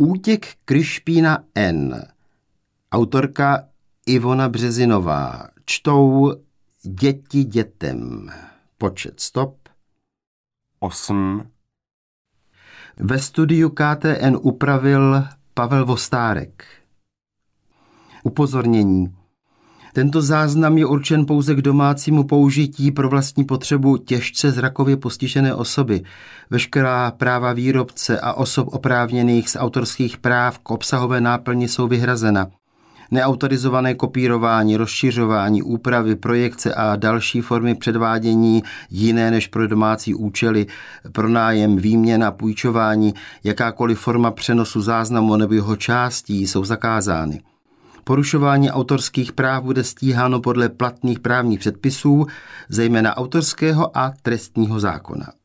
Útěk Krišpína N. Autorka Ivona Březinová. Čtou Děti dětem. Počet stop. 8. Ve studiu KTN upravil Pavel Vostárek. Upozornění. Tento záznam je určen pouze k domácímu použití pro vlastní potřebu těžce zrakově postižené osoby. Veškerá práva výrobce a osob oprávněných z autorských práv k obsahové náplni jsou vyhrazena. Neautorizované kopírování, rozšiřování, úpravy, projekce a další formy předvádění jiné než pro domácí účely, pronájem, výměna, půjčování, jakákoliv forma přenosu záznamu nebo jeho částí jsou zakázány. Porušování autorských práv bude stíháno podle platných právních předpisů, zejména autorského a trestního zákona.